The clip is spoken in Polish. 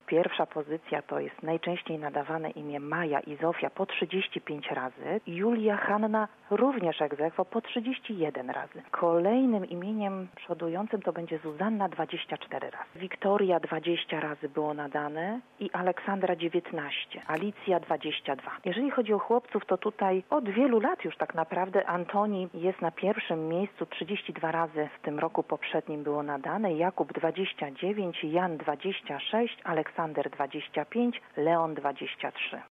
Pierwsza pozycja to jest najczęściej nadawane imię Maja i Zofia po 35 razy. Julia, Hanna również ex aequo po 31 razy. Kolejnym imieniem przodującym to będzie Zuzanna 24 razy. Wiktoria 20 razy było nadane i Aleksandra 19. Alicja 22. Jeżeli chodzi o chłopców, to tutaj od wielu lat już tak naprawdę Antoni jest na pierwszym miejscu. 32 razy w tym roku poprzednim było nadane. Jakub 29, Jan 26, Aleksander 25, Leon 23.